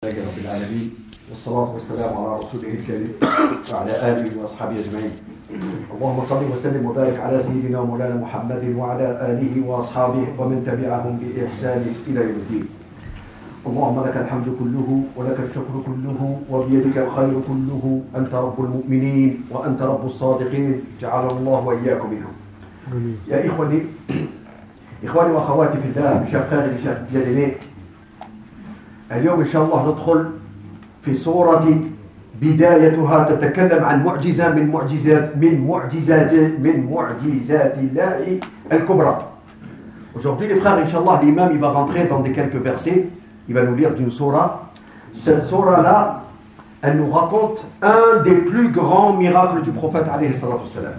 رب العالمين والصلاة والسلام على رسوله الكريم وعلى آله وأصحابه أجمعين. اللهم صل وسلم وبارك على سيدنا ومولانا محمد وعلى آله وأصحابه ومن تبعهم بإحسان إلى يوم الدين. اللهم لك الحمد كله ولك الشكر كله وبيدك الخير كله، أنت رب المؤمنين وأنت رب الصادقين، جعلنا الله وإياكم منهم. يا إخواني وأخواتي في الله، شيخ خالد شيخ جليل، اليوم إن شاء الله ندخل في سورة بدايتها تتكلم عن معجزة من معجزات الله الكبرى. Aujourd'hui les frères, Inch'Allah, l'imam il va rentrer dans quelques versets, il va nous lire d'une surah. Cette surah-là, elle nous raconte un des plus grands miracles du prophète alayhi salatu wassalam.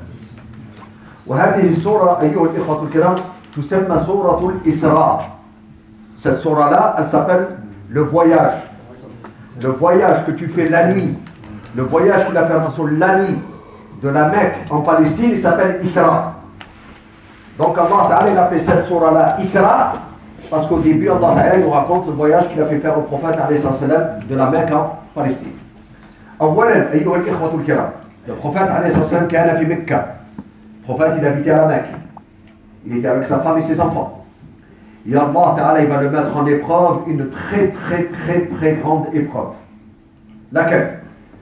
وهذه السورة أيها الإخوة الكرام تسمى سورة الإسراء. Cette surah-là, elle s'appelle le voyage. Le voyage que tu fais la nuit, le voyage qu'il a fait Rasoul la nuit de la Mecque en Palestine, il s'appelle Isra. Donc Allah Ta'ala il a fait cette surah-là Isra parce qu'au début Allah Ta'ala nous raconte le voyage qu'il a fait faire au prophète de la Mecque en Palestine. أولا أيها الإخوة الكرام، le prophète كان في مكة. Le prophète il habitait à la Mecque. Il était avec sa femme et ses enfants. Et Allah Ta'ala il va le mettre en épreuve, une très grande épreuve. Laquelle?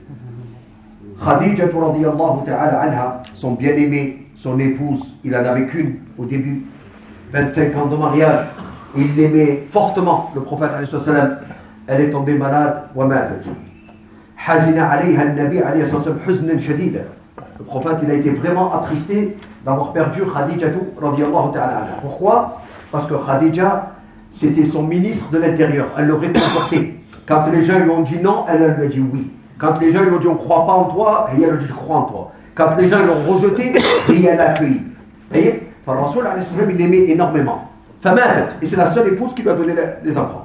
Khadija radiyallahu ta'ala anha, son bien-aimé, son épouse, il en avait qu'une au début, 25 ans de mariage, il l'aimait fortement, le prophète alayhi salam. Elle est tombée malade, wa matat. Hazina alayha an-nabi alayhi salam huznan shadida. Le prophète il a été vraiment attristé d'avoir perdu Khadija radiyallahu ta'ala anha. Pourquoi? Parce que Khadija, c'était son ministre de l'Intérieur. Elle le réconfortait. Quand les gens lui ont dit non, elle lui a dit oui. Quand les gens lui ont dit on ne croit pas en toi, elle lui a dit je crois en toi. Quand les gens l'ont rejeté, elle l'a accueilli. Vous voyez? Le Rasoul, il l'aimait énormément. Et c'est la seule épouse qui lui a donné les enfants.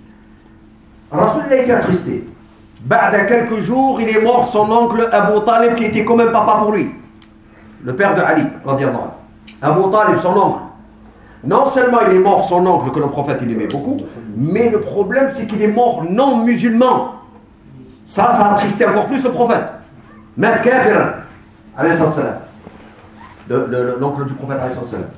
Le Rasoul, il a été attristé. Ba'da quelques jours, il est mort son oncle Abu Talib, qui était comme un papa pour lui. Le père de Ali, radiyallahu anhu. Abu Talib, son oncle. Non seulement il est mort son oncle que le prophète il aimait beaucoup, mais le problème c'est qu'il est mort non musulman. Ça a attristé encore plus le prophète. Mat kafiran, alayhi salam. L'oncle du prophète alayhi salam.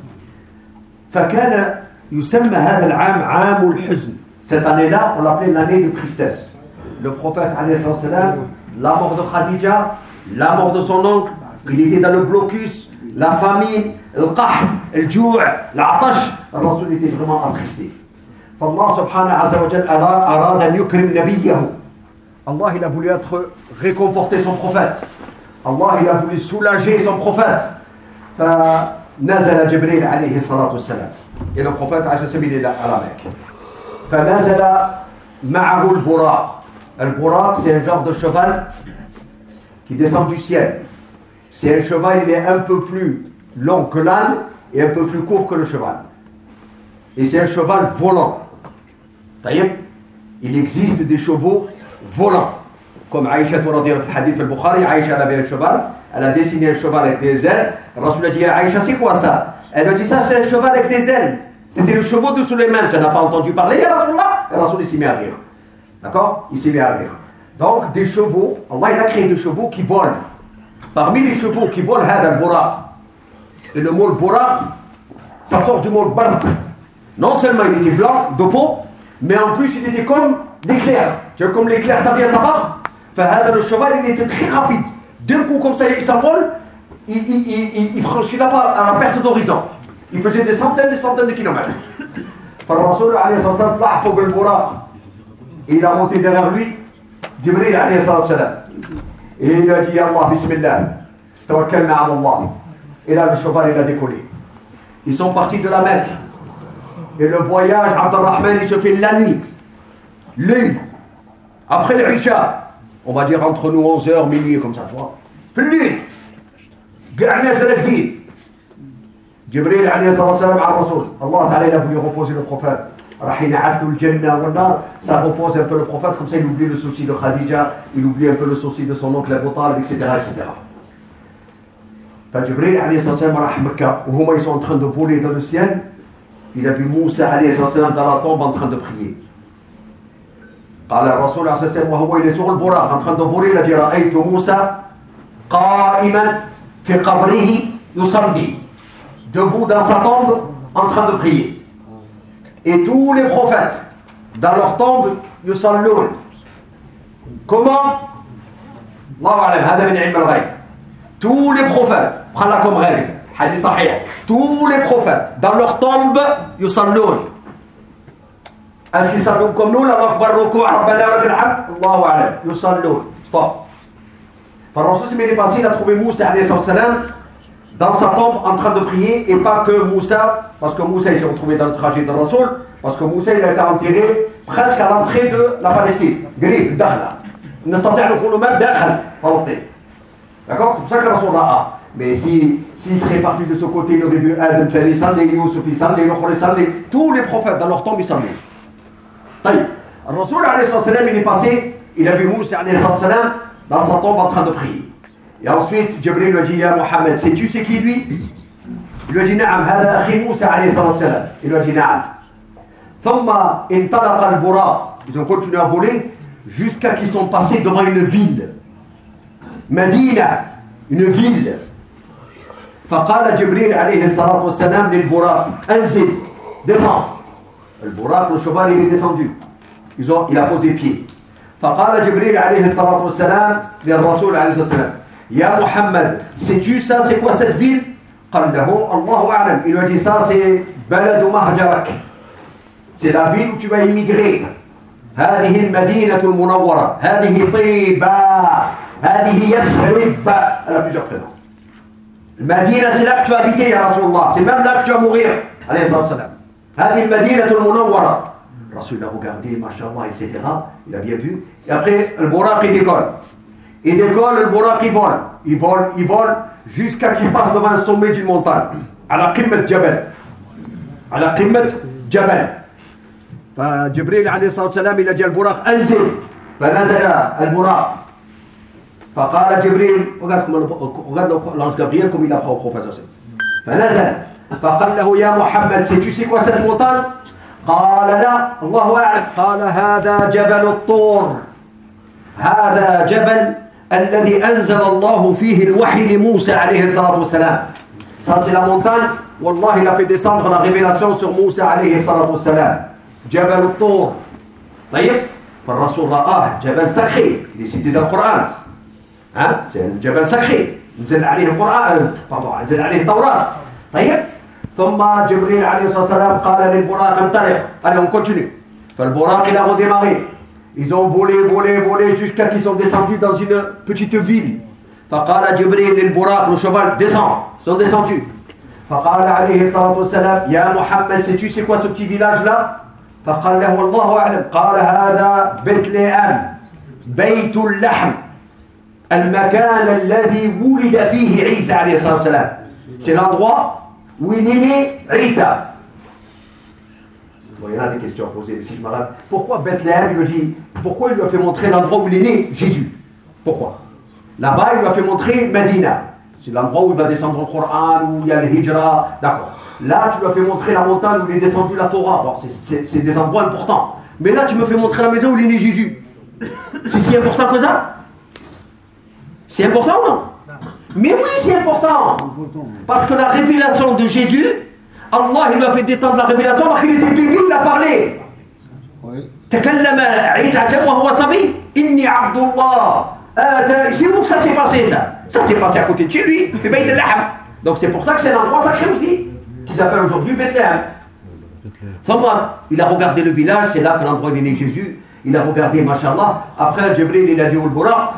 فكان يسمى هذا العام عام الحزن. Cette année-là, on l'appelait l'année de tristesse. Le prophète alayhi salam, la mort de Khadija, la mort de son oncle, il était dans le blocus, la famine, le qahd, le jou', l'atash, le Rasoul était vraiment attristé. فالله سبحانه عز وجل أراد أن يكرم نبيه. Allah il a voulu réconforter son prophète. Allah il a voulu soulager son prophète. فنزل جبريل عليه الصلاة والسلام. Et le prophète عليه الصلاة والسلام il est là à la Mecque. فنزل معه البراق. Le buraq c'est un genre de cheval qui descend du ciel. C'est un cheval, il est un peu plus long que l'âne et un peu plus court que le cheval. Et c'est un cheval volant. Il existe des chevaux volants. Comme Aïcha, tu as dit dans le hadith de Bukhari, Aïcha elle avait un cheval, elle a dessiné un cheval avec des ailes. Le Rasoul a dit à Aïcha, c'est quoi ça? Elle a dit ça, c'est un cheval avec des ailes. C'était le chevaux de Suleiman, tu n'as pas entendu parler, ya Rasoulullah? Le Rasoul il s'est mis à rire. D'accord? Il s'est mis à rire. Donc des chevaux, Allah il a créé des chevaux qui volent. Parmi les chevaux qui volent, hada al-buraq. Et le mot buraq, ça sort du mot barq. Non seulement il était blanc de peau, mais en plus il était comme l'éclair. Tu vois, comme l'éclair, ça vient, ça part. Hada le cheval, il était très rapide. D'un coup, comme ça, il s'envole, il franchit là à la perte d'horizon. Il faisait des centaines de kilomètres. Le Rasoul alayhi salam tla' fawq al-buraq. Il a monté derrière lui, Jibril alayhi salam. Et il lui a dit Allah, bismillah, tawakkalna ala Allah. Et là, le cheval, il a décollé. Ils sont partis de la Mecque. Et le voyage, Abdurrahman, il se fait la nuit. L'œil. Après l'Isha. On va dire entre nous 11h, minuit, comme ça, tu vois. Plus. Ga'na salafin. Jibril, alayhi salam, à Rasoul. Allah Ta'ala, il a voulu reposer le prophète. Ça repose un peu le prophète, comme ça il oublie le souci de Khadija, il oublie un peu le souci de son oncle Abu Talib, etc. Jibril alayhi salam à Mecca, où ils sont en train de voler dans le ciel, il a vu Moussa alayhi salam dans la tombe en train de prier. قال الرسول عليه الصلاة والسلام وهو il est sur le buraq en train de voler, il a dit رأيت موسى قائما في قبره يصلي, debout dans sa tombe en train de prier. Et tous les prophètes dans leur tombe يصلون. Comment? الله أعلم, هذا من علم الغيب. Tous les prophètes, prends-la comme règle, hadith sahih, tous les prophètes dans leur tombe يصلون. Est-ce qu'ils saluent comme nous, Allah Akbar, Ruku', Rabbana wa lakal hamd? Allahu a'lam, يصلون. Stop. Par Rasul, il est passé, il a trouvé Moussa alayhi salam dans sa tombe en train de prier, et pas que Moussa, parce que Moussa il s'est retrouvé dans le trajet de Rasul, parce que Moussa il a été enterré presque à l'entrée de la Palestine. قريب داخله. نستطيع نقول même داخل Palestine. D'accord? C'est pour ça que Rasul a. Mais s'il serait parti de ce côté, il aurait vu Adam, Salih, Youssouf, Salih, Salih, tous les prophètes dans leur tombe ils saluent. طيب, Rasul alayhi salam il est passé, il a vu Moussa alayhi salam dans sa tombe en train de prier. Et ensuite, Jibril lui a dit, Ya Muhammad, sais-tu c'est qui lui? Il lui a dit, Naam, hada akhi Moussa alayhi salam. Il lui a dit, Naam. Thumma intalaqa al-buraq. Ils ont continué à voler jusqu'à qu'ils sont passés devant une ville. Medina, une ville. فقال جبريل عليه الصلاة والسلام للبراق انزل, descends. Le buraq, le cheval, il est descendu. Il a posé pied. فقال جبريل عليه الصلاة والسلام للرسول عليه الصلاة والسلام يا محمد, sais-tu ça, c'est quoi cette ville? قال له الله أعلم. Il lui a dit ça, c'est بلد مهجرك, c'est la ville où tu vas immigrer. هذه المدينة المنورة, هذه طيبة, هذه يثرب. Elle a plusieurs prénoms. Medina, c'est là que tu vas habiter, ya Rasulallah. C'est même là que tu vas mourir. Alayhi salam. هذه المدينة المنورة. Rasul a regardé, machallah, etc. Il a bien vu. Et après, le buraq, il décolle. Il décolle, le buraq, il vole. Il vole, il vole, jusqu'à qu'il passe devant un sommet d'une montagne. À la qimmat Jabal. À la qimmat Jabal. فجبريل عليه الصلاة والسلام il a dit البراق انزل. فنزل البراق. فقال جبريل, regarde l'ange Gabriel comme il apprend au prophète. فنزل. فقال له يا محمد, sais-tu c'est quoi cette montagne? قال لا, الله أعلم. قال هذا جبل الطور, هذا جبل الذي أنزل الله فيه الوحي لموسى عليه الصلاة والسلام. Ça c'est la montagne, Wallah il a fait descendre la révélation sur Moussa عليه الصلاة والسلام. جبل الطور. طيب, فالرسول رآه جبل sacré, il est cité dans le Coran. Hein? C'est un جبل sacré. نزل عليه القرآن, pardon, نزل عليه التوراة. طيب. ثم جبريل عليه الصلاة والسلام قال للبراق انطلق. Allez, on continue. فالبراق il a redémarré. Ils ont volé, volé, volé jusqu'à qu'ils sont descendus dans une petite ville. فقال جبريل للبراق, le cheval descend. Ils sont descendus. فقال عليه الصلاة والسلام يا محمد, sais-tu c'est quoi ce petit village là? فقال له والله أعلم. قال هذا بيتلحم, بيت اللحم, المكان الذي ولد فيه عيسى عليه الصلاة والسلام. C'est l'endroit où il est né Isa. Bon, il y en a des questions à poser, mais si je me rappelle, pourquoi Bethléem, il lui dit, pourquoi il lui a fait montrer l'endroit où il est né Jésus? Pourquoi? Là-bas, il lui a fait montrer Medina. C'est l'endroit où il va descendre le Coran, où il y a le Hijra, d'accord. Là, tu lui as fait montrer la montagne où il est descendu la Torah. Bon, c'est des endroits importants. Mais là, tu me fais montrer la maison où il est né Jésus. C'est si important que ça? C'est important ou non? Mais oui, c'est important. Parce que la révélation de Jésus, Allah il lui a fait descendre la révélation alors qu'il était bébé, il a parlé. تكلم عيسى وهو صبي إني عبد الله. C'est où que ça s'est passé ça? Ça s'est passé à côté de chez lui, في بيت اللحم. Donc c'est pour ça que c'est un endroit sacré aussi, qui s'appelle aujourd'hui Bethléem. Il a regardé le village, c'est là que l'endroit où est né Jésus. Il a regardé, machallah. Après, Jibril il a dit au buraq,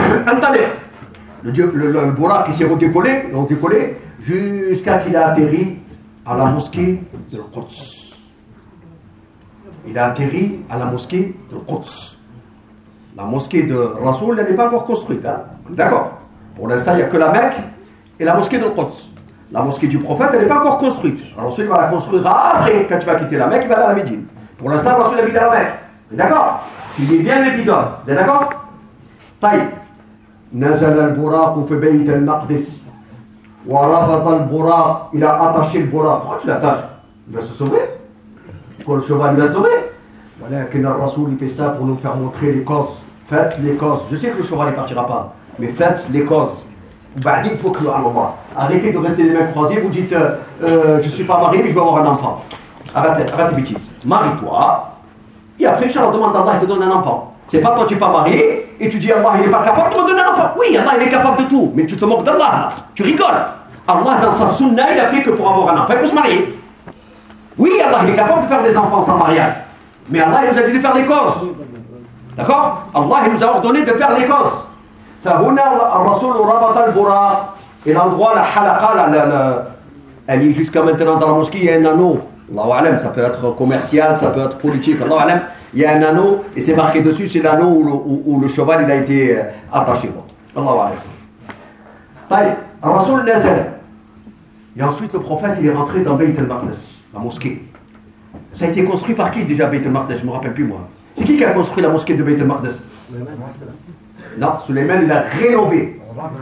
le buraq qui s'est redécollé, ils ont décollé jusqu'à qu'il a atterri à la mosquée de Quds. Il a atterri à la mosquée de Quds. La mosquée de Rasoul, elle n'est pas encore construite. Hein? D'accord. Pour l'instant, il n'y a que la Mecque et la mosquée de Quds. La mosquée du prophète, elle n'est pas encore construite. Rasoul va la construire après. Quand tu vas quitter la Mecque, il va aller à la Médine. Pour l'instant, Rasoul habite à la Mecque. D'accord? Suivez bien l'épisode. Vous êtes d'accord? طيب. نزل البراق في بيت المقدس وربط البراق. Il a attaché le buraq. Pourquoi tu l'attaches? Il va se sauver. Quand le cheval il va se sauver. Voilà, que le Rasoul il fait ça pour nous faire montrer les causes. Faites les causes. Je sais que le cheval ne partira pas, mais faites les causes. Il faut que Allah. Arrêtez de rester les mains croisées, vous dites je ne suis pas marié, mais je veux avoir un enfant. Arrêtez tes bêtises. Marie-toi, et après, Inch'Allah, demande à Allah, il te donne un enfant. C'est pas toi, tu n'es pas marié, et tu dis Allah, il n'est pas capable de me donner un enfant. Oui, Allah, il est capable de tout, mais tu te moques d'Allah, tu rigoles. Allah, dans sa sunna, il a fait que pour avoir un enfant, il faut se marier. Oui, Allah, il est capable de faire des enfants sans mariage. Mais Allah, il nous a dit de faire les causes. D'accord? Allah, il nous a ordonné de faire les causes. فهنا الرسول ربط البراق et l'endroit, la halaqa, elle est jusqu'à maintenant dans la mosquée, il y a un anneau. Allahu alam, ça peut être commercial, ça peut être politique. Allahu alam, il y a un anneau et c'est marqué dessus, c'est l'anneau où le cheval il a été attaché. Allahu alam. طيب, الرسول نزل. Et ensuite le prophète il est rentré dans Bayt al-Maqdis, la mosquée. Ça a été construit par qui déjà Bayt al-Maqdis? Je ne me rappelle plus moi. C'est qui a construit la mosquée de Bayt al-Maqdis? Non, Suleiman il a rénové.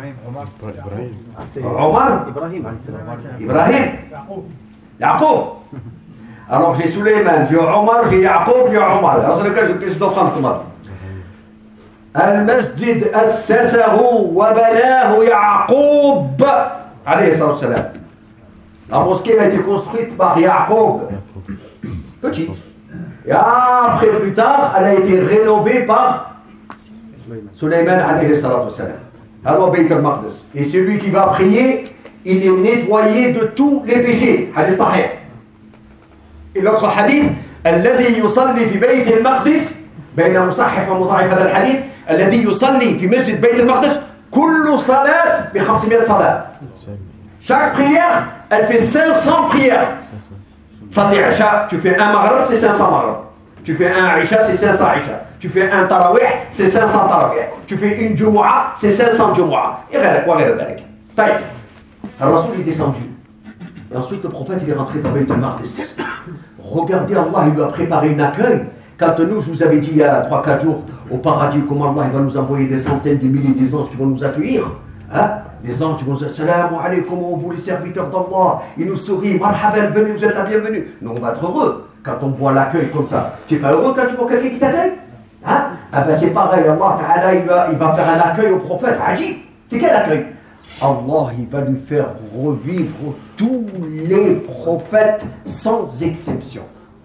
Omar Ibrahim Yaqub. Alors j'ai Suleiman, j'ai Omar, j'ai Yaqub, j'ai Omar. Alors c'est lequel je dois prendre comme avis. Al-Masjid assasahu wa banahu Yaqub alayhi salam. La mosquée a été construite par Yaqub, petite. Et après, plus tard, elle a été rénovée par Suleiman alayhi salam. Alors Bayt al-Maqdis. Et celui qui va prier, il est nettoyé de tous les péchés. Hadith sahih. Et l'autre hadith, الذي يصلي في بيت المقدس بين مصحح ومضاعف هذا الحديث الذي يصلي في مسجد بيت المقدس كل صلاة ب500 صلاة. Chaque prière, elle fait 500 prières. Salli Isha, tu fais un Maghrib, c'est 500 Maghrib. Tu fais un Isha, c'est 500 Isha. Tu fais un Tarawih, c'est 500 Tarawih. Tu fais une Jumu'ah, c'est 500 Jumu'ah. Et rien de taille. Alors Rasoul est descendu. Et ensuite le prophète il est rentré dans Bayt al-Maqdis. Regardez, Allah il lui a préparé un accueil. Quand nous, je vous avais dit il y a 3-4 jours, au paradis, comment Allah il va nous envoyer des centaines de milliers d'anges qui vont nous accueillir. Hein? Des anges qui vont dire Salam alaykum, vous les serviteurs d'Allah. Ils nous sourient, marhaban, venez, vous êtes la bienvenue. Nous on va être heureux quand on voit l'accueil comme ça. Tu n'es pas heureux quand tu vois quelqu'un qui t'accueille? Hein? Ah ben c'est pareil, Allah Ta'ala il va faire un accueil au prophète. Ajib. C'est quel accueil? Allah il va lui faire revivre tous les prophètes sans exception.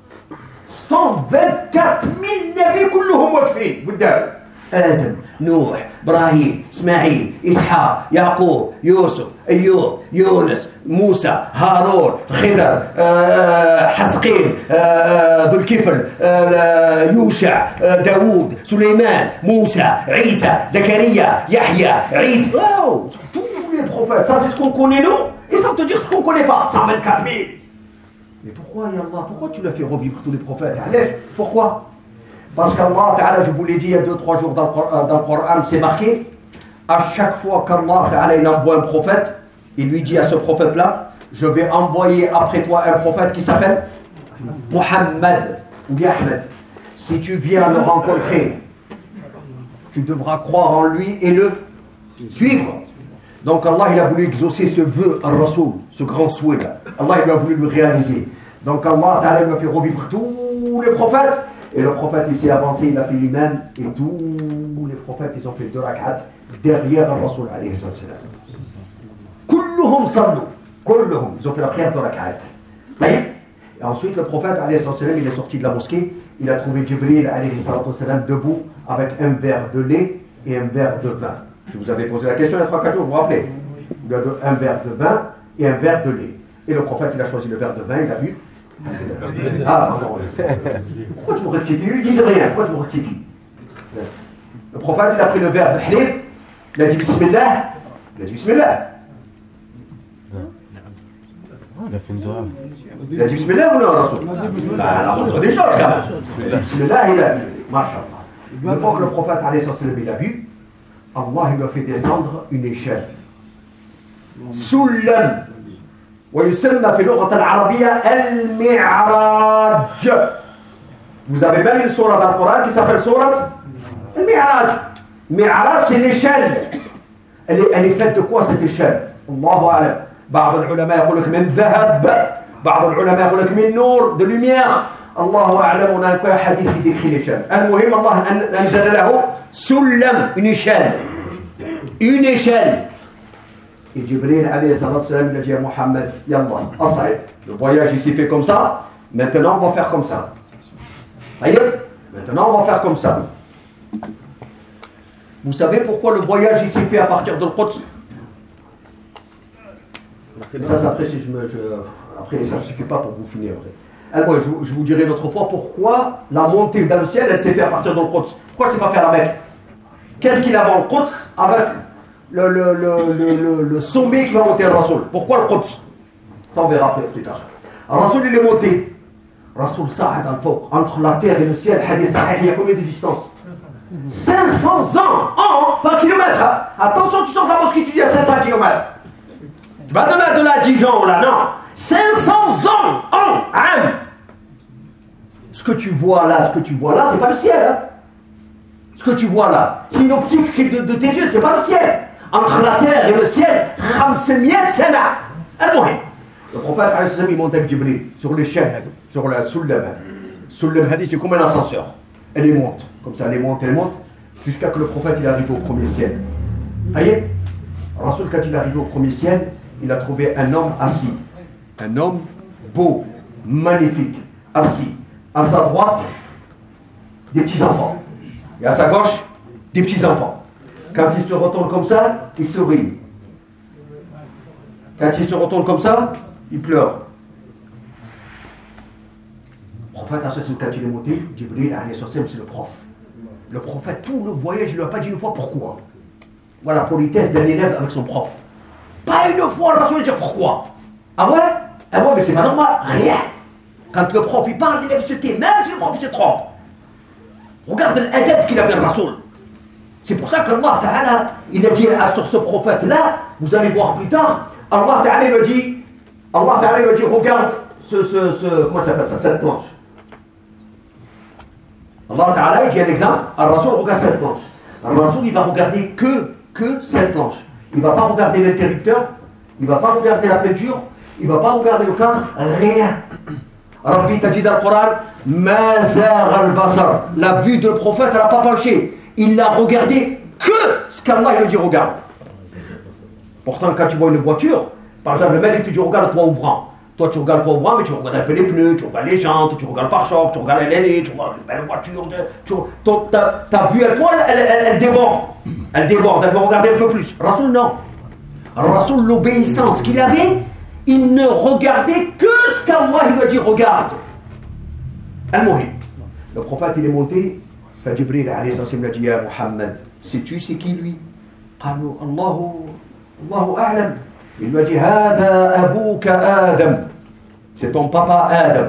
124 000 nabis كلهم واقفين قدام آدم نوح إبراهيم إسماعيل إسحاق يعقوب يوسف أيوب يونس موسى هارون خضر حسقيل ذو الكفل يوشع داوود سليمان موسى عيسى زكريا يحيى عيسى. Wow, tous les prophètes, ça c'est ce qu'on connaît nous et sans te dire ce qu'on ne connaît pas. 124 000. Mais pourquoi, Ya Allah, pourquoi tu l'as fait revivre tous les prophètes? Pourquoi? Parce qu'Allah Ta'ala, je vous l'ai dit il y a 2-3 jours dans le Coran, c'est marqué, à chaque fois qu'Allah Ta'ala il envoie un prophète, il lui dit à ce prophète-là, je vais envoyer après toi un prophète qui s'appelle Muhammad ou bien Ahmed. Si tu viens le rencontrer, tu devras croire en lui et le suivre. Donc Allah il a voulu exaucer ce vœu à Rasoul, ce grand souhait là. Allah il a voulu le réaliser. Donc Allah Ta'ala il a fait revivre tous les prophètes. Et le prophète il s'est avancé, il a fait l'imam. Et tous les prophètes ils ont fait 2 rak'at derrière le Rasoul alayhi salam. Kulluhum sallu. Kulluhum. Ils ont fait la prière de rak'at. Et ensuite le prophète alayhi salam il est sorti de la mosquée. Il a trouvé Jibril alayhi salam debout avec un verre de lait et un verre de vin. Je vous avais posé la question il y a 3-4 jours, vous vous rappelez? Il a un verre de vin et un verre de lait. Et le prophète, il a choisi le verre de vin, il a bu. Ah, pardon. Pourquoi tu me rectifies? Ils disent rien, pourquoi tu me rectifies? Le prophète, il a pris le verre de halib, il a dit Bismillah. Il a dit Bismillah. Il a dit Bismillah ou non, Rasoul? La moindre des choses, quand même. Bismillah, il a bu. Masha'Allah. Une fois que le prophète, il a bu, Allah il lui a fait descendre une échelle. Sullam. ويسمى في اللغة العربية المعراج. Vous avez même une sourate dans le Coran qui s'appelle sourate al-Mi'raj. Mi'raj c'est l'échelle. Elle est faite de quoi cette échelle? Allahu a'lam. بعض العلماء يقول لك من ذهب. بعض العلماء يقول لك من نور, de lumière. Allahu a'lam, on a un hadith qui décrit l'échelle. Al-Muhim, Allah anzala lahu sullam, une échelle. Une échelle. Et Jibril alayhi salatu salam, il a dit à Muhammad, Yallah, as'id. Le voyage il s'est fait comme ça, maintenant on va faire comme ça. Voyez? Maintenant on va faire comme ça. Vous savez pourquoi le voyage il s'est fait à partir de l'Quds? Ça après, après ça ne suffit pas pour vous finir. Alors, je vous dirai une autre fois pourquoi la montée dans le ciel elle s'est faite à partir de l'Quds. Pourquoi elle ne s'est pas fait à la Mecque? Qu'est-ce qu'il a avant le Quds avec le sommet qui va monter le Rasoul? Pourquoi le Quds? Ça on verra après plus tard. Alors Rasoul il est monté. Rasoul Sa'ad al-Fawq, entre la terre et le ciel, hadith sahih, il y a combien de distance? 500 ans, par kilomètre. Hein? Attention, tu sors de la mosquée, tu dis à 500 km. Tu vas de là à Dijon, là, non. 500 ans, hein? Ce que tu vois là, c'est pas le ciel. Hein? Ce que tu vois là, c'est une optique de tes yeux, c'est pas le ciel. Entre la terre et le ciel, 500 sana. Al-Muhim. Le prophète, il monte avec Jibril sur l'échelle, sur la Sullam. Sullam hadith, c'est comme un ascenseur. Elle monte, comme ça, elle monte, jusqu'à que le prophète il arrive au premier ciel. Vous voyez? Rasoul, quand il est arrivé au premier ciel, il a trouvé un homme assis. Un homme beau, magnifique, assis. À sa droite, des petits-enfants. Et à sa gauche, des petits-enfants. Quand il se retourne comme ça, il sourit. Quand il se retourne comme ça, il pleure. Le prophète, quand il est monté, Jibril, c'est le prof. Le prophète, tout le voyage, il ne lui a pas dit une fois pourquoi. Voilà, politesse d'un élève avec son prof. Pas une fois, le Rasoul, il dit pourquoi. Ah ouais? Ah ouais, mais c'est pas normal, rien. Quand le prof il parle, l'élève se tait, même si le prof se trompe. Regarde l'adab qu'il avait le Rasoul. C'est pour ça qu'Allah Ta'ala, il a dit sur ce prophète-là, vous allez voir plus tard, Allah Ta'ala lui dit, regarde comment tu appelles ça, cette planche. Allah Ta'ala, il dit un exemple, Al-Rasoul regarde cette planche. Al-Rasoul, il va regarder que cette planche. Il ne va pas regarder l'interrupteur, il ne va pas regarder la peinture, il ne va pas regarder le cadre, rien. Rabbi t'a dit dans le Coran, Mazar al-Basar. La vue de le prophète, elle n'a pas penché. Il n'a regardé que ce qu'Allah lui dit regarde. Pourtant, quand tu vois une voiture, par exemple, le mec il te dit regarde le toit ouvrant. Toi, tu regardes le toit ouvrant, mais tu regardes un peu les pneus, tu regardes les jantes, tu regardes le pare-choc, tu regardes l'ailé, tu regardes la belle voiture. Ta vue à toi, elle déborde. Elle déborde, elle veut regarder un peu plus. Rasoul, non. Rasoul, l'obéissance qu'il avait, il ne regardait que ce qu'Allah lui a dit regarde. Al-Muhim. Le prophète, il est monté. Jibril alayhi salam lui a dit ya Muhammad, sais-tu c'est qui lui? قالوا Allahu a'lam. Il lui a dit Hada abouka Adam. C'est ton papa Adam.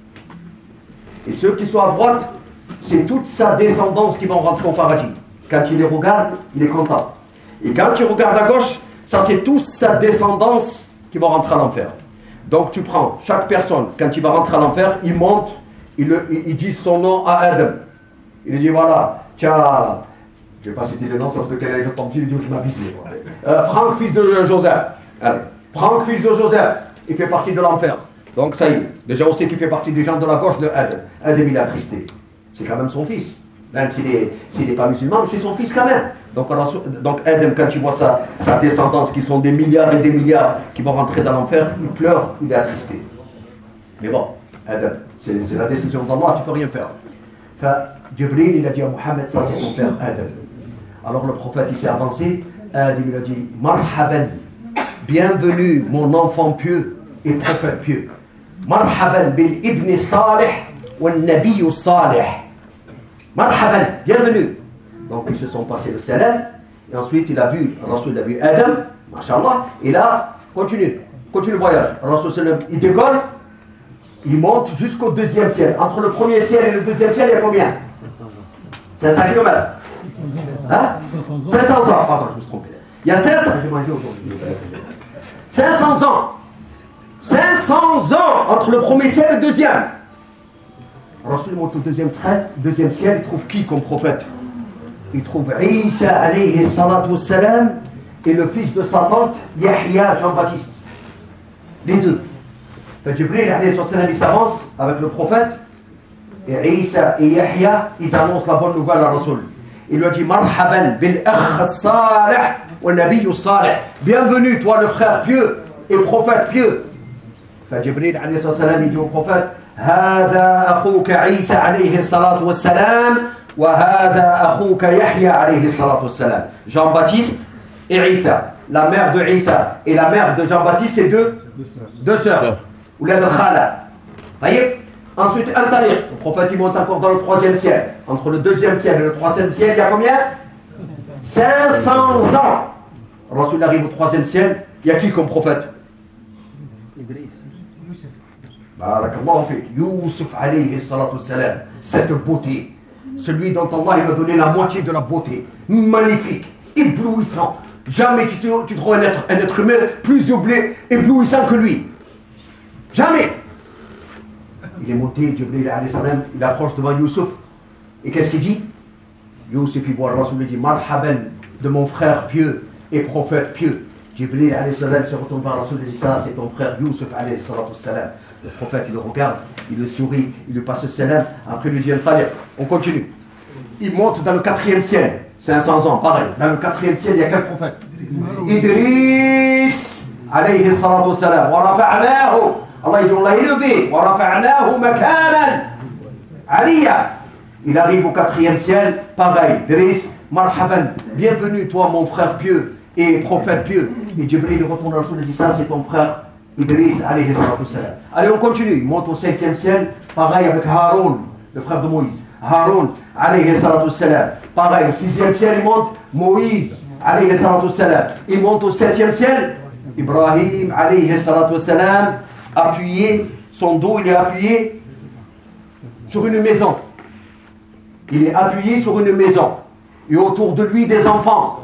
Et ceux qui sont à droite, c'est toute sa descendance qui vont rentrer au paradis. Quand il les regarde, il est content. Et quand tu regardes à gauche, ça c'est toute sa descendance qui va rentrer à l'enfer. Donc tu prends chaque personne, quand il va rentrer à l'enfer, il monte, il dit son nom à Adam. Il lui dit voilà, tiens, je ne vais pas citer le nom, ça se peut qu'elle ait ton petit, il dit je m'avais visé. Franck, fils de Joseph. Allez, Franck, fils de Joseph, il fait partie de l'enfer. Donc ça y est, déjà on sait qu'il fait partie des gens de la gauche de Adam. Adam il est attristé. C'est quand même son fils. Même s'il n'est pas musulman, mais c'est son fils quand même. Donc Adam, quand il voit sa descendance, qui sont des milliards et des milliards, qui vont rentrer dans l'enfer, il pleure, il est attristé. Mais bon, Adam, c'est la décision d'Allah, tu ne peux rien faire. Enfin, Jibril, il a dit à Mohammed, ça c'est son père Adam. Alors le prophète, il s'est avancé, Adam, il a dit, Marhaban, bienvenue mon enfant pieux et prophète pieux. Marhaban bil ibn salih wa nabiy salih. Marhaban, bienvenue. Donc ils se sont passés le salam, et ensuite il a vu, Rasoul a vu Adam, mashallah, et là, continue le voyage. Rasoul, il décolle, il monte jusqu'au deuxième ciel. Entre le premier ciel et le deuxième ciel, il y a combien? 500 km. Hein? 500 ans. Pardon, je me suis trompé. Il y a 500. J'ai mangé aujourd'hui. 500 ans. 500 ans entre le premier ciel et le deuxième. Rasoul monte au deuxième ciel, il trouve qui comme prophète? Il trouve Isa alayhi salatu wassalam et le fils de sa tante, Yahya, Jean-Baptiste. Les deux. Jibril alayhi salatu wassalam, il s'avance avec le prophète Et Isa et Yahya, ils annoncent la bonne nouvelle à Rasoul. Il lui a dit Marhaban bil akh salih wa nabiy salih. Bienvenue, toi le frère pieux et prophète pieux. فجبريل عليه الصلاة والسلام يجي البروphète هذا أخوك عيسى عليه الصلاة والسلام وهذا أخوك يحيى عليه الصلاة والسلام. Jean-Baptiste et Isa. La mère de Isa et la mère de Jean-Baptiste, c'est deux sœurs. Oulad al-Khala. Voyez. Ensuite, un tariq. Le prophète il monte encore dans le 3e ciel. Entre le 2e ciel et le 3e ciel, il y a combien 500 ans. Rasoul arrive au 3e ciel. Il y a qui comme prophète Barakallahu fik. Youssouf alayhi salatu wassalam. Cette beauté. Celui dont Allah il a donné la moitié de la beauté. Magnifique. Éblouissant. Jamais tu trouves un être humain plus éblouissant que lui. Jamais. Il est monté, Jibril alayhi salam, il approche devant Youssouf. Et qu'est-ce qu'il dit Youssouf, il voit le Rasoul, il dit Marhaban de mon frère pieux et prophète pieux. Jibril alayhi salam se retourne vers le Rasoul et dit ça, c'est ton frère Youssouf alayhi salam. Le prophète, il le regarde, il le sourit, il lui passe le salam. Après, il lui dit on continue. Il monte dans le 4e ciel, 500 ans, pareil. Dans le 4e ciel, il y a quel prophète Idris alayhi salam. Wa rafa'nahu. Allah dit, on l'a élevé. Il arrive au 4e ciel, pareil. Idris, marhaban, bienvenue toi mon frère pieux et prophète pieux. Et Jibril retourne à Rasoul et dit, ça c'est ton frère Idris, alayhi salam. Allez, on continue. Il monte au 5e ciel, pareil avec Haroun, le frère de Moïse. Haroun, alayhi salam. Pareil, au 6e ciel, il monte Moïse, alayhi salam. Il monte au 7e ciel, Ibrahim, alayhi salam. Appuyé, son dos il est appuyé sur une maison. Il est appuyé sur une maison. Et autour de lui des enfants.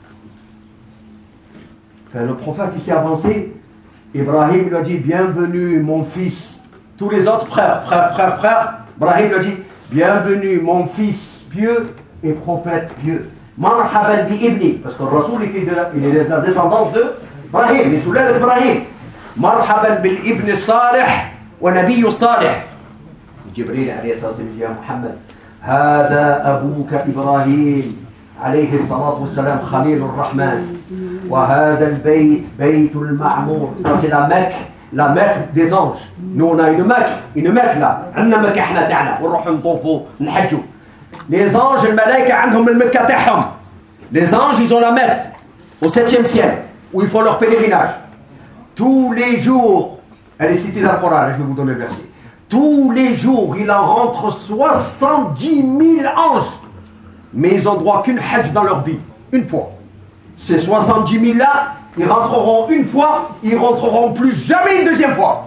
Enfin, le prophète il s'est avancé. Ibrahim lui a dit bienvenue mon fils. Tous les autres frères. Ibrahim lui a dit bienvenue mon fils pieux et prophète pieux. Marhaban bi ibni. Parce que le Rasoul il est de la descendance de Ibrahim. Il est sous l'aile d'Ibrahim. مرحبا بالابن الصالح ونبي الصالح. جبريل عليه الصلاة والسلام يا محمد هذا أبوك إبراهيم عليه الصلاة والسلام خليل الرحمن وهذا البيت بيت المعمور. Ça c'est la Mecque des anges. Nous on a une Mecque là. عندنا Mecque احنا تاعنا ونروحوا نطوفوا نحجوا. Les anges الملائكة عندهم المكة تاعهم. Les anges ils ont la Mecque au 7e ciel où ils font leur pèlerinage. Tous les jours, elle est citée dans le Coran, je vais vous donner le verset. Tous les jours, il en rentre 70 000 anges. Mais ils n'ont droit qu'une hajj dans leur vie, une fois. Ces 70 000 là, ils rentreront une fois, ils rentreront plus jamais une deuxième fois.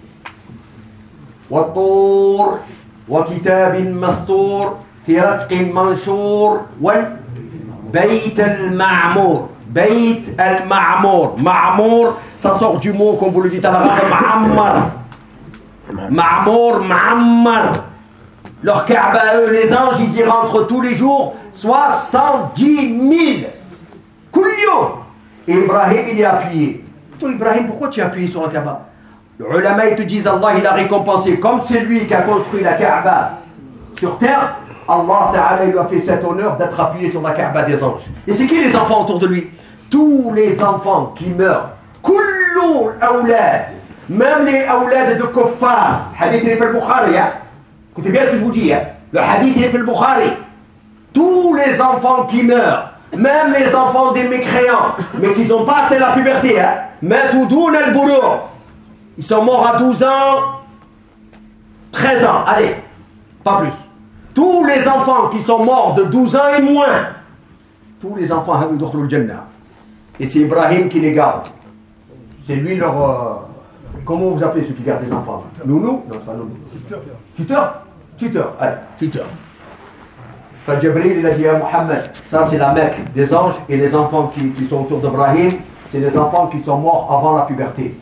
Wat-Tur, wa kitabin mastur, fi raqin manshur, wal bayt al-ma'mur. Bayt al-Ma'mour. Ma'mour, ça sort du mot, comme vous le dites en arabe, Ma'ammar. Ma'mour, Ma'ammar. Leur Kaaba, eux, les anges, ils y rentrent tous les jours, 70 000. Koulio. Et Ibrahim, il est appuyé. Toi, Ibrahim, pourquoi tu es appuyé sur la Kaaba? Les ulama, ils te disent, Allah, il a récompensé. Comme c'est lui qui a construit la Kaaba sur terre, Allah Ta'ala lui a fait cet honneur d'être appuyé sur la Kaaba des anges. Et c'est qui les enfants autour de lui? Tous les enfants qui meurent. Kullu awlad. Même les awlad de kuffar. Hadith il est fait le Bukhari. Écoutez bien ce que je vous dis. Le hadith il est fait le Bukhari. Tous les enfants qui meurent. Même les enfants des mécréants. Mais qui n'ont pas atteint la puberté. Matoudoun al-Boulour. Ils sont morts à 12 ans. 13 ans. Allez. Pas plus. Tous les enfants qui sont morts de 12 ans et moins, tous les enfants ont eu le Jannah. Et c'est Ibrahim qui les garde. C'est lui leur... comment vous appelez ceux qui gardent les enfants? Nounou? Non, c'est pas nounou. Tuteur. Allez, tuteur. Enfin, Jibril, il a dit à Mohammed, ça c'est la Mecque des anges et les enfants qui sont autour d'Ibrahim, c'est les enfants qui sont morts avant la puberté.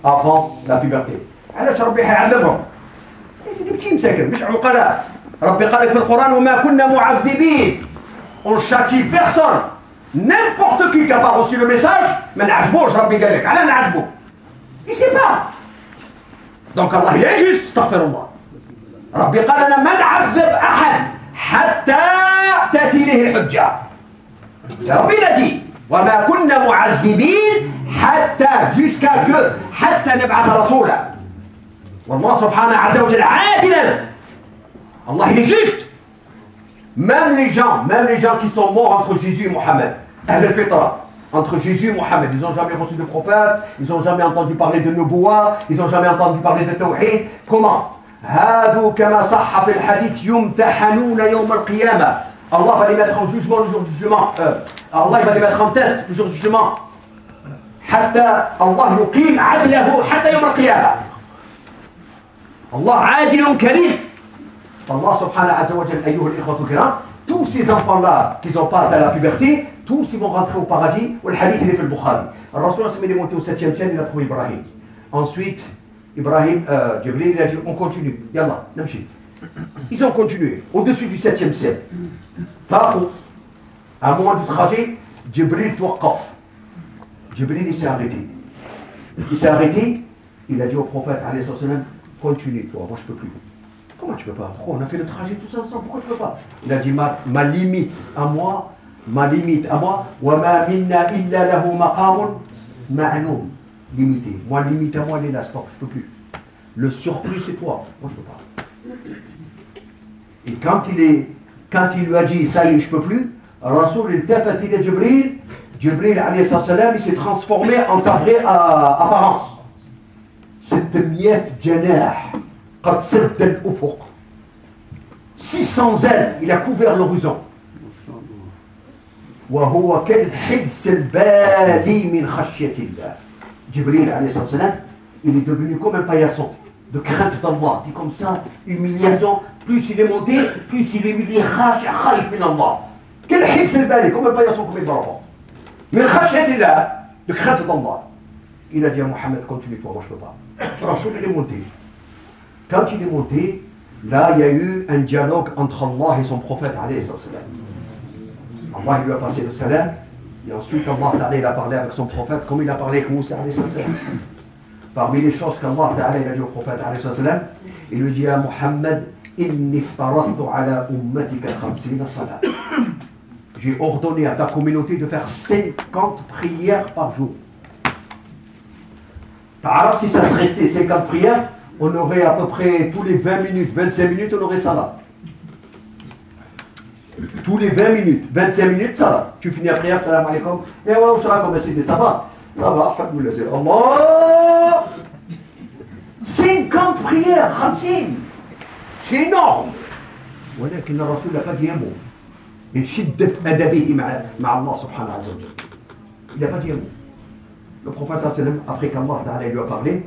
C'est des petits مساكن مش عقلاء. ربي قال في القرآن وما كنا معذبين. On châtie personne. N'importe qui n'a pas reçu le message, mais نعذبوش ربي قال لك على نعذبو. Il sait pas. Donc Allah il est injuste, astaghfirullah. ربي قال لنا ما نعذب أحد حتى تأتي إليه الحجة. ربي ندي وما كنا معذبين حتى jusqu'à que حتى نبعث رسولا. والله سبحانه عز وجل عادلا. Allah il est juste. Même les gens qui sont morts entre Jésus et Mohammed, Ahl al-Fitra, entre Jésus et Mohammed, ils n'ont jamais reçu de prophète, ils n'ont jamais entendu parler de Nubuwa, ils n'ont jamais entendu parler de Tawhid. Comment? هذو كما صح في الحديث يمتحنون يوم القيامة. Allah va les mettre en jugement le jour du jugement. Allah va les mettre en test le jour du jugement. حتى الله يقيم عدله حتى يوم القيامة. Allah عادل كريم. Allah subhanahu wa ta'ala, ayyuha al-ikhwatu kiram, tous ces enfants-là qui n'ont pas atteint la puberté, tous ils vont rentrer au paradis. Le hadith il est fait le Bukhari. Le Rasul est monté au 7e ciel, il a trouvé Ibrahim. Ensuite, Ibrahim, Jibril, il a dit on continue. Yallah, namshi. Ils ont continué au-dessus du 7e ciel. Taqou, à un moment du trajet, Jibril tawqaf. Jibril il s'est arrêté. Il s'est arrêté, il a dit au prophète, alayhi salam, continue toi, moi je peux plus. Comment tu peux pas? Pourquoi on a fait le trajet tous ensemble? Pourquoi tu peux pas? Il a dit ma limite à moi, وَمَا مِنَّا إِلَّا لَهُ مَقَامٌ مَعْلُومٌ. Limité. Moi, limite à moi, elle est là, stop, je peux plus. Le surplus, c'est toi. Moi, je peux pas. Et quand il lui a dit, ça y est, je peux plus, Rasoul, il tafat il est Jibril. Jibril, alayhi salam, il s'est transformé en sa vraie apparence. Cette miette janah, قد سد الأفق. 600 ailes, il a couvert l'horizon. وهو كالحدس البالي من خشية الله. Jibril, alayhi salam, il est devenu comme un paillasson de crainte d'Allah. Dit comme ça, humiliation. Plus il est monté, plus il est humilié. Khaïf min Allah. كالحدس البالي, comme un paillasson comme il va rapporter. من خشية الله, de crainte d'Allah. Il a dit à Mohammed, continue-toi, moi je ne peux pas. Rasoul, il est monté. Quand il est monté, là il y a eu un dialogue entre Allah et son prophète alayhi salam. Allah il lui a passé le salam et ensuite Allah ta'ala il a parlé avec son prophète comme il a parlé avec Moussa alayhi salam. Parmi les choses qu'Allah ta'ala il a dit au prophète alayhi salam, il lui dit à Muhammad, inni iftaradtu ala ummatika 50 salat. J'ai ordonné à ta communauté de faire 50 prières par jour. T'arrêtes si ça se restait 50 prières, on aurait à peu près tous les 20 minutes, 25 minutes, on aurait salat. Tous les 20 minutes, 25 minutes, salat. Tu finis la prière, salam alaikum. Et ouais, on sera comme c'était, ça va, Allah. 50 prières, 50. C'est énorme. ولكن الرسول n'a pas dit un mot. من شدة أدبه مع الله سبحانه وتعالى. Il n'a pas dit un mot. Le prophète sallam, après qu'Allah ta'ala lui a parlé,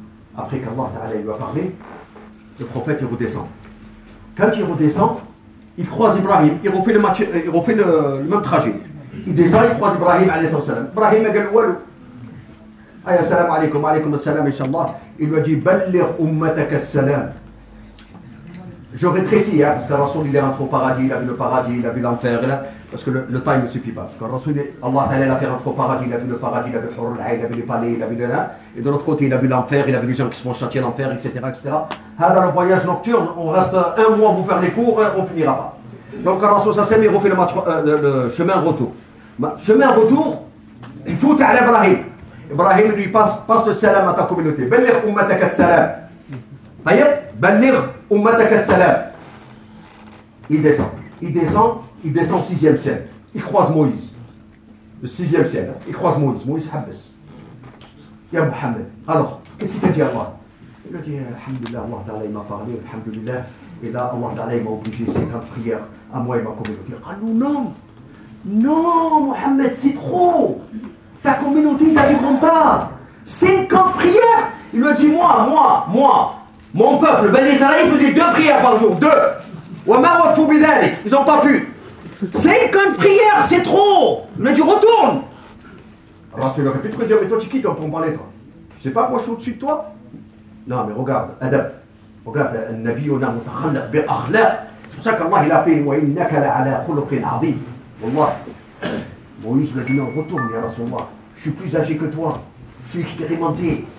le prophète il redescend. Quand il redescend, il croise Ibrahim, il refait le même trajet. Il descend, il croise Ibrahim alayhi salam. Ibrahim a dit walou. Assalamu alaikum, alaikum assalam, inshallah. Il lui a dit balligh ummataka assalam. Je rétrécis, parce que Rasoul il est rentré au paradis, il a vu le paradis, il a vu l'enfer, parce que le temps il ne suffit pas. Parce que Rasoul, Allah l'a fait rentrer au paradis, il a vu le paradis, il a vu le Hurul Ayn, il a vu les palais, il a vu le là. Et de l'autre côté, il a vu l'enfer, il a vu les gens qui se font châtier l'enfer, etc. Dans le voyage nocturne, on reste un mois pour faire les cours, on ne finira pas. Donc Rasoul Sassem, il refait le chemin retour. Chemin retour, il faut à Ibrahim. Ibrahim lui passe le salam à ta communauté. Balligh ummataka as-salam. Taïeb, balligh ummataka as-salam. Il descend au 6e ciel. Il croise Moïse. Le 6e ciel. Il croise Moïse. Moïse habes. Ya Muhammad. Alors, qu'est-ce qu'il t'a dit à Allah? Il a dit, alhamdulillah, Allah Ta'ala il m'a parlé, alhamdulillah. Et là, Allah Ta'ala il m'a obligé 50 prières à moi et ma communauté. Ah non, non, Mohammed, c'est trop. Ta communauté, ça ne vivront pas. 50 prières. Il lui a dit, moi, mon peuple, Ben Israël faisait 2 prières par jour, 2. Ils n'ont pas pu. 50 prières, c'est trop. Il lui a dit, retourne. Alors, il aurait pu te dire, mais toi, tu quittes pour me parler, toi. Tu sais pas que moi, je suis au-dessus de toi? Non, mais regarde, Adab. Regarde, Nabi, on a mutakhalaq bi akhlaq. C'est pour ça qu'Allah, il a appelé, wa innaka la ala khuluqin azim. Wallah. Moïse lui a dit, non, retourne, ya Rasulallah. Je suis plus âgé que toi. Je suis expérimenté.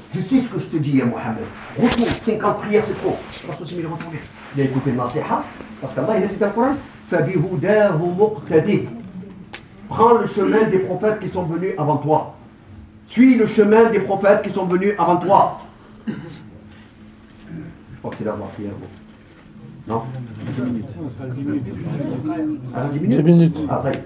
Je sais ce que je te dis, Mohamed. Retourne, 50 prières, c'est trop. Rasul il est retourné. Il a écouté le nasiha, parce qu'Allah, il a dit dans le Coran, فَبِهُدَاهُ مُقْتَدِهِ. Prends le chemin des prophètes qui sont venus avant toi. Suis le chemin des prophètes qui sont venus avant toi. Je crois que c'est là la prière. Non 10 minutes. 10 minutes. Après.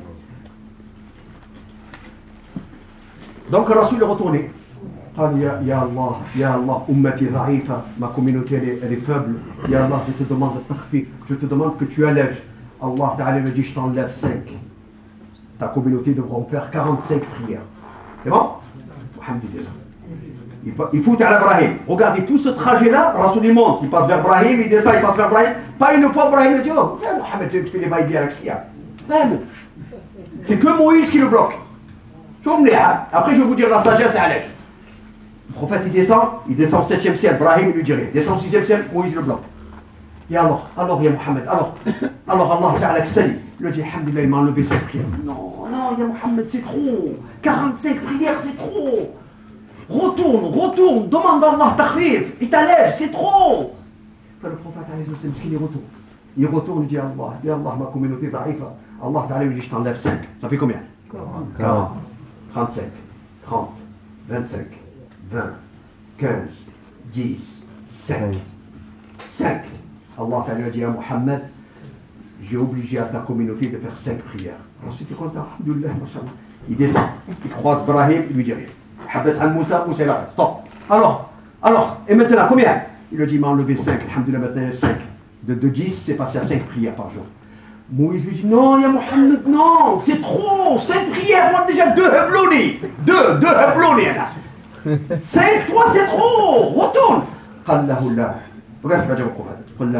Donc Rasul est retourné. Ya Allah, ummati dha'ifa, ma communauté elle est faible. Ya Allah, je te demande takhfif, je te demande que tu allèges. Allah Ta'ala me dit, je t'enlève 5. Ta communauté devra en faire 45 prières. C'est bon? Alhamdulillah. Il fout à l'Ibrahim. Regardez tout ce trajet-là, Rasul il monte, il passe vers Ibrahim, il descend, il passe vers Ibrahim. Pas une fois Ibrahim il dit, oh, Mohamed, tu fais les bails avec Sia. C'est que Moïse qui le bloque. Après je vais vous dire la sagesse et à l'èche. Le prophète il descend au 7e ciel, Ibrahim il lui dit rien. Il descend au 6e ciel, Moïse le bloque. Et alors, ya Mohamed, alors Allah Ta'ala extali. Il lui dit, alhamdulillah, il m'a enlevé 5 prières. Non, ya Mohamed, c'est trop. 45 prières, c'est trop. Retourne, demande à Allah takhfif, il t'allège, c'est trop. Le prophète il retourne, il dit Allah, ma communauté dha'ifa. Allah Ta'ala lui dit, je t'enlève 5. Ça fait combien? 40, 35, 30, 25, 20, 15, 10, 5. 5. Allah Ta'ala dit à Mohammed, j'ai obligé à ta communauté de faire 5 prières. Ensuite il est content, alhamdoulilah, mashallah. Il descend, il croise Ibrahim, il lui dit rien. Habès an Moussa, Moussa il arrête, stop. Alors, et maintenant combien? Il lui dit, il m'a enlevé 5, alhamdoulilah, maintenant il y a 5. De 10, c'est passé à 5 prières par jour. Moïse lui dit, non, ya Mohammed, non, c'est trop, 5 prières, moi déjà 2 heblouni. 2 heblouni, là. 5, toi c'est trop, retourne. Qallahu. Regarde ce qu'il va dire au prophète.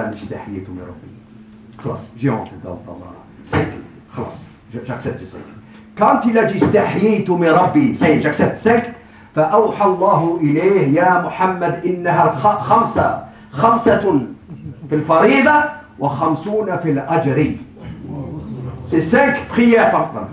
J'ai honte d'Allah. 5, j'accepte ces 5. Quand il a dit استحييت من ربي, j'accepte 5. فأوحى الله إليه يا محمد إنها 5 في الفريضة و50 في الأجر. C'est 5 prières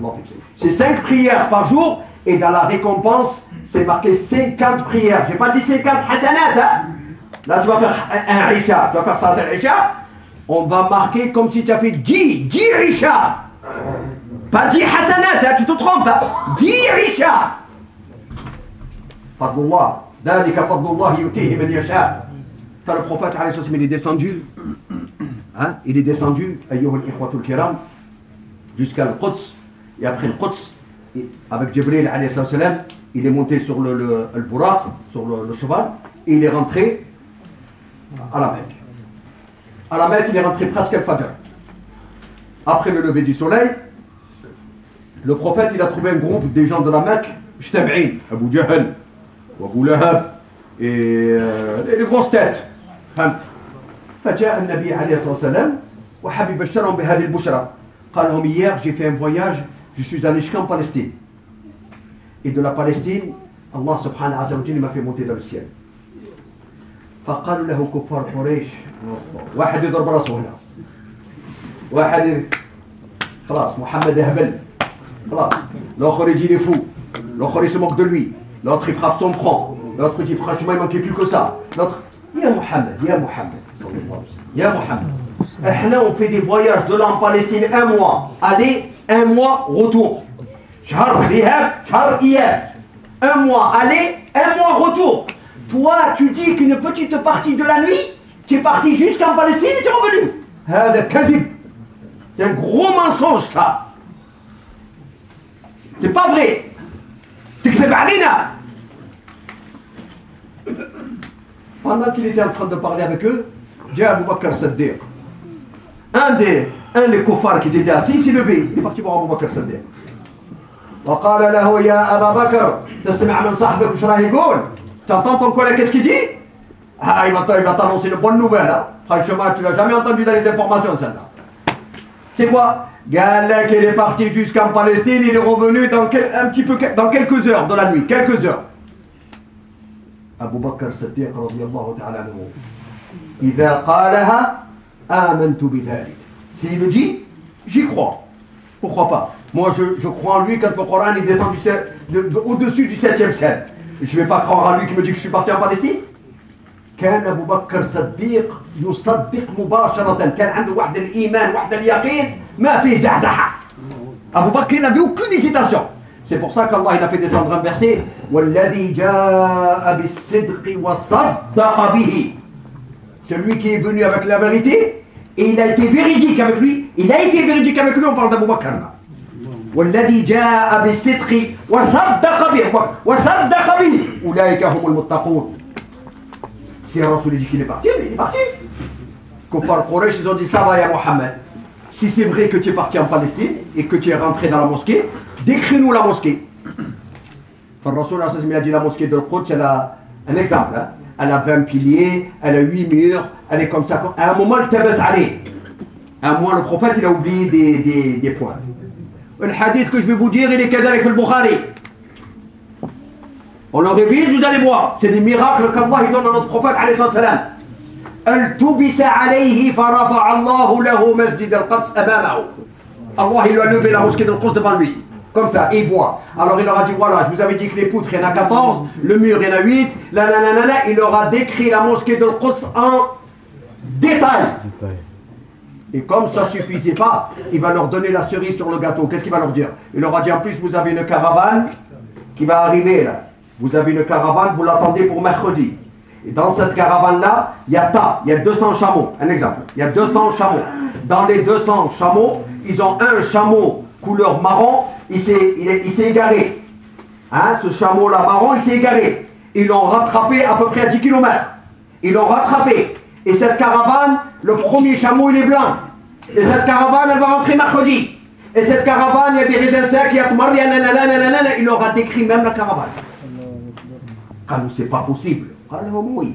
par jour et dans la récompense c'est marqué 50 prières. J'ai pas dit 50 hasanat. Hein? Là tu vas faire un Isha, tu vas faire Salat al-Isha. On va marquer comme si tu as fait 10 Isha. Pas 10 hasanat, hein, tu te trompes. Hein? 10 Isha. Fadlullah. Dalika fadlullah yutihi man yasha. Quand le prophète il est descendu, hein, il est descendu, ayyuhal ikhwatul kiram, jusqu'à le Quds. Et après le Quds, avec Jibril alayhi salam, il est monté sur le buraq, sur le cheval, et il est rentré à la Mecque. À la Mecque, il est rentré presque al-Fajr. Après le lever du soleil, le prophète, il a trouvé un groupe des gens de la Mecque, Jtam'in, Abu Jahl, Abu Lahab, et les grosses têtes. فجاء النبي عليه الصلاة والسلام وحب يبشرهم بهذه البشرى. قال لهم hier j'ai fait un voyage, je suis allé jusqu'en Palestine. Et de la Palestine, Allah subhanahu wa ta'ala m'a fait monter dans le ciel. فقالوا له كفار قريش واحد يضرب راسه هنا. واحد خلاص محمد هبل. خلاص. L'autre il dit il est fou. L'autre il se moque de lui. L'autre il frappe son front. L'autre il dit franchement il manquait plus que ça. L'autre Ya Mohamed, Ya Mohamed. On fait des voyages de là en Palestine 1 mois. Aller, 1 mois, retour. Shahr Rihab, Shahr Iyab. 1 mois aller, 1 mois retour. Toi, tu dis qu'une petite partie de la nuit, tu es parti jusqu'en Palestine et tu es revenu. Hada kadib. C'est un gros mensonge ça. C'est pas vrai. Tikzeb alina. Pendant qu'il était en train de parler avec eux, j'ai Abu Bakr Saddiq. Un des koufars qui étaient assis s'est levé. Il est parti voir Abu Bakr Saddiq. وقال له يا أبا بكر تسمع من صاحبك وش راه يقول؟ Tu entends ton collègue qu'est-ce qu'il dit? Ah, il va t'annoncer une bonne nouvelle. Hein? Franchement, tu l'as jamais entendu dans les informations celle-là. C'est quoi? Galek, il est parti jusqu'en Palestine, il est revenu dans quelques heures de la nuit, quelques heures. Abu Bakr Siddiq radiyallahu ta'ala anhu. Idha qalaha amantu bidhalik. S'il le dit, j'y crois. Pourquoi pas? Moi je crois en lui quand le Coran il descend au-dessus du 7e ciel. je ne vais pas croire à lui qui me dit que je suis parti en Palestine. كان أبو بكر صديق يصدق مباشرة كان عنده واحد الإيمان واحد اليقين ما فيه زعزعة Abu Bakr n'avait aucune hésitation. C'est pour ça qu'Allah il a fait descendre un verset وَالَّذِي جَاءَ بِالصِّدْقِ وَصَدَّقَ بِهِ. Celui qui est venu avec la vérité et il a été véridique avec lui. Il a été véridique avec lui, on parle d'Abu Bakr là. وَالَّذِي جَاءَ بِالصِّدْقِ وَصَدَّقَ بِهِ وَصَدَّقَ بِهِ أُولَٰئِكَ هُمُ الْمُتَّقُونَ. Si Rasoul dit qu'il est parti, mais il est parti. Kuffar Quraysh, ils ont dit ça va ya Mohammed. Si c'est vrai que tu es parti en Palestine et que tu es rentré dans la mosquée, décris-nous la mosquée. Enfin, Rasoul il a dit la mosquée de Quds, elle a un exemple. Hein. Elle a 20 piliers, elle a 8 murs, elle est comme ça. À un moment, elle tabasse allé. À un moment, le prophète, il a oublié des points. Le hadith que je vais vous dire, il est kadalik fil Bukhari. On le révise, vous allez voir. C'est des miracles qu'Allah donne à notre prophète alayhi salam. التبس عليه فرفع الله له مسجد القدس أمامه. Allah il lui a levé la mosquée de Quds devant lui. Comme ça, il voit. Alors il leur a dit voilà, je vous avais dit que les poutres, il y en a 14, le mur, il y en a 8, il leur a décrit la mosquée de Quds en détail. Et comme ça ne suffisait pas, il va leur donner la cerise sur le gâteau. Qu'est-ce qu'il va leur dire? Il leur a dit en plus, vous avez une caravane qui va arriver là. Vous avez une caravane, vous l'attendez pour mercredi. Et dans cette caravane-là, il y a 200 chameaux. Un exemple, il y a 200 chameaux. Dans les 200 chameaux, ils ont un chameau couleur marron, il s'est égaré. Hein, ce chameau-là marron, il s'est égaré. Ils l'ont rattrapé à peu près à 10 km. Ils l'ont rattrapé. Et cette caravane, le premier chameau, il est blanc. Et cette caravane, elle va rentrer mercredi. Et cette caravane, il y a des raisins secs, il y a tmar, il leur a décrit même la caravane. قالوا c'est pas possible. قال لهم oui.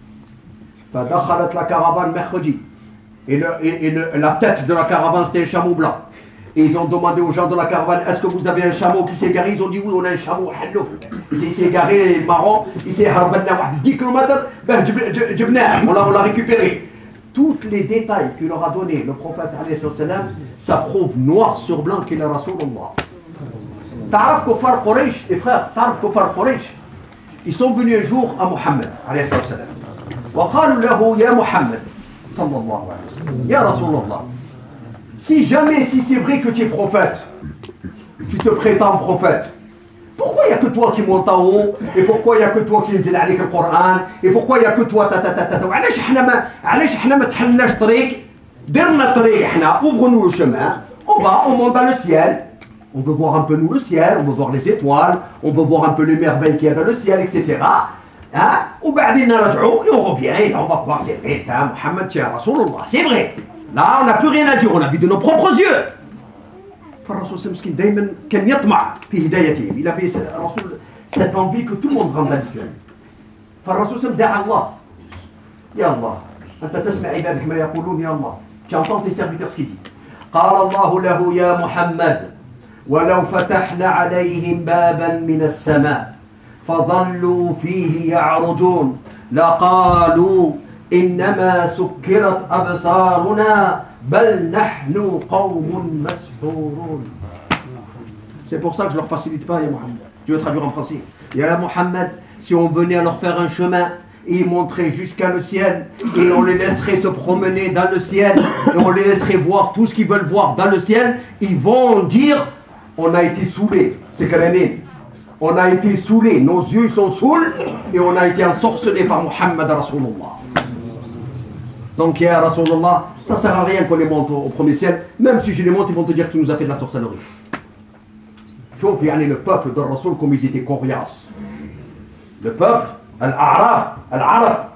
فدخلت la caravane mercredi. Et la tête de la caravane c'était un chameau blanc. Et ils ont demandé aux gens de la caravane, est-ce que vous avez un chameau qui s'est égaré? Ils ont dit oui, on a un chameau hallouf. Il s'est égaré marron, il s'est harbanna 10 km, on l'a récupéré. Tous les détails qu'il leur a donné le prophète alayhi salam, ça prouve noir sur blanc qu'il est Rasulullah. Ta'araf Kuffar Quraysh, les frères, Ta'araf Kuffar Quraysh. Ils sont venus un jour à Mohammed alayhi salam. وقالوا له يا محمد صلى الله عليه وسلم يا رسول الله. Si c'est vrai que tu es prophète, tu te prétends prophète, pourquoi il n'y a que toi qui monte en haut? Et pourquoi il n'y a que toi qui نزل عليك القرآن? Et pourquoi il n'y a que toi علاش احنا ما تحلناش طريق؟ درنا طريق احنا, ouvre-nous le chemin, on monte dans le ciel, on veut voir un peu nous le ciel, on veut voir les étoiles, on veut voir un peu les merveilles qu'il y a dans le ciel, etc. Hein? وبعدين نرجعوا et on revient et on va voir, c'est vrai, Mohammed tu es Rasulullah, c'est vrai. Là, on n'a plus rien à dire, on a vu de nos propres yeux. فالرسول مسكين دائما كان يطمع في هدايتهم. Il avait cette envie que tout le monde rentre dans l'islam. فالرسول دعا الله. يا الله أنت تسمع عبادك ما يقولون يا الله. Tu entends tes serviteurs ce qu'ils disent. قال الله له يا محمد ولو فتحنا عليهم بابا من السماء فظلوا فيه يعرجون لقالوا إنما سكرت أبصارنا بل نحن قوم مسحورون. C'est pour ça que je ne leur facilite pas, ya Mohammed. Je vais traduire en français. Ya Mohammed, si on venait à leur faire un chemin et ils monteraient jusqu'à le ciel et on les laisserait se promener dans le ciel et on les laisserait voir tout ce qu'ils veulent voir dans le ciel, ils vont dire on a été saoulés. C'est Karanin. On a été saoulés, nos yeux sont saouls et on a été ensorcelés par Mohammed Rasulullah. Donc, ya Rasulullah, ça ne sert à rien qu'on les monte au premier ciel. Même si je les monte, ils vont te dire que tu nous as fait de la sorcellerie. Chauffe, il y a le peuple de Rasul comme ils étaient coriaces. Le peuple, Al-Arab,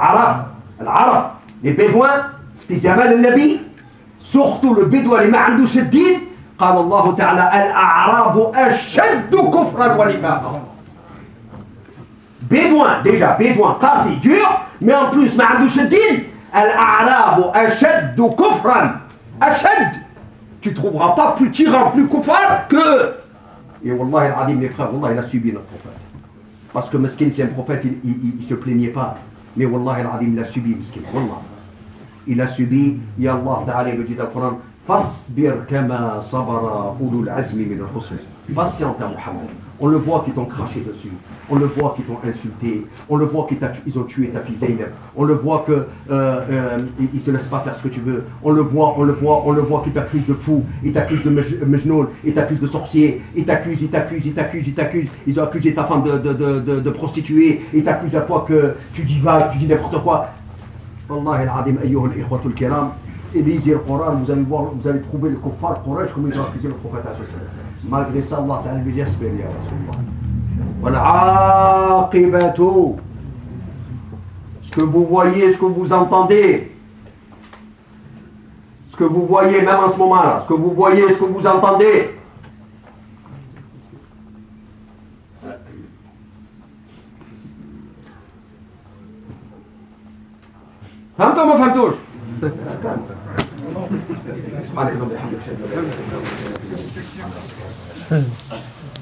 les Bédouins, في زمان النبي, surtout le Bédouin, les Ma'andou Shaddin, قال الله تعالى الأعراب أشد كفرا ونفاقا. Bédouin, déjà, Bédouin, qasi, dur, mais en plus, Ma'andou Shaddin, Al-A'rabu ashaddu kufran. Ashad. Tu ne trouveras pas plus tyran, plus kuffar que. Et Wallah al-Adim, mes frères, Wallah, il a subi notre prophète. Parce que Meskin, c'est un prophète, il ne se plaignait pas. Mais Wallah al-Adim, il a subi, Meskin. Wallah. Il a subi, Ya Allah Ta'ala, il le dit dans le Coran, Fasbir kama sabara ulul azmi min al-rusul. Patiente à Mohammed. On le voit qu'ils t'ont craché dessus. On le voit qu'ils t'ont insulté. On le voit qu'ils ont tué ta fille Zaynab. On le voit qu'ils ne te laissent pas faire ce que tu veux. On le voit qu'ils t'accusent de fou. Ils t'accusent de Mejnoun. Ils t'accusent de sorcier. Ils t'accusent. Ils ont accusé ta femme de prostituée. Ils t'accusent à toi que tu divagues, tu dis n'importe quoi. Wallahi al-adim ayyuha al-ikhwatul kiram. Et lisez le Coran, vous allez voir, vous allez trouver le kuffar Quraysh comme ils ont accusé le prophète. Malgré ça, Allah Ta'ala lui dit Asbir ya Rasulullah. Wal-aqibatu. Ce que vous voyez, ce que vous entendez, ce que vous voyez même en ce moment-là, ce que vous voyez, ce que vous entendez, فهمتوا ما فهمتوش؟ سبحانك اللهم وبحمدك اشهد ان لا اله الا انت